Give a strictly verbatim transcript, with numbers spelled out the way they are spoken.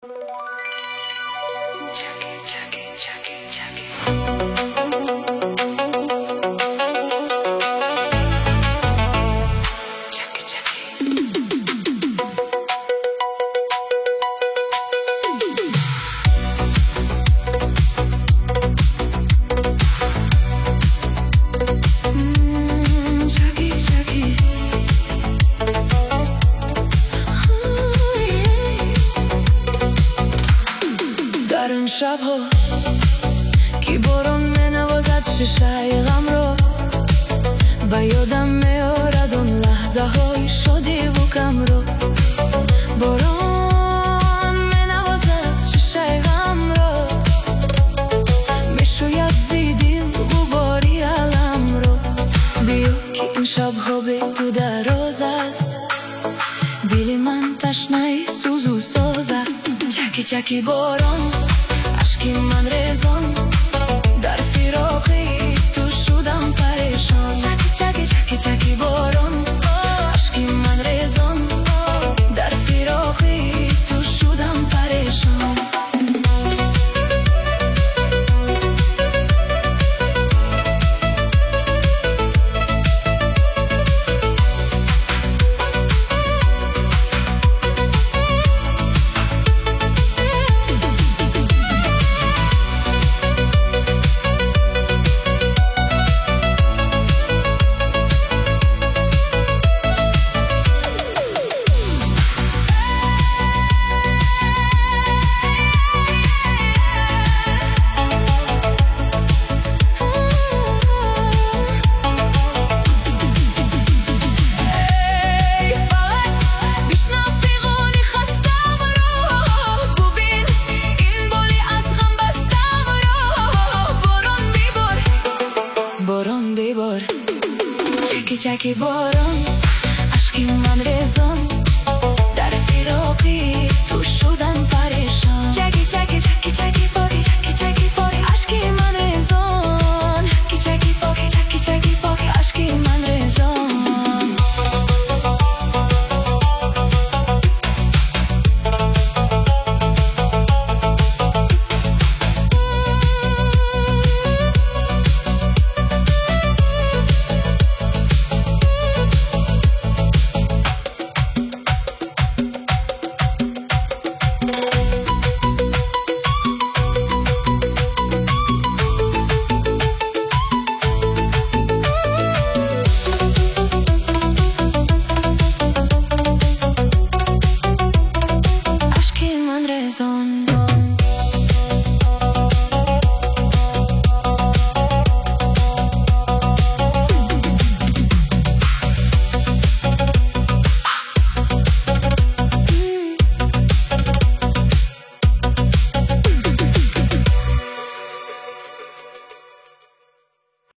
در اون شب‌ها که بارون می‌نوازد شیشه غم رو، به یادم میارد اون لحظه های شادی و غم رو. بارون می‌نوازد شیشه غم رو، میشوید زی دل غباری علم رو. بیا که این شب‌ها به تو دراز است، دل من تشنه سوز و ساز است. چکی چکی بارون، اشکی من ریزان، در فراقی تو شدم پریشان. چکی چکی چکی چکی بارون، اشکی من ریزان، در فراقی تو شدم پریشان. بارون ببار، چکی چکی بارون، اشکی من ریزان، در فراقی تو شدم پریشان. چکی چکی چکی چکی باری، چکی چکی باری، اشکی من ریزان. چکی چکی باری، چکی چکی باری، اشکی من ریزان. On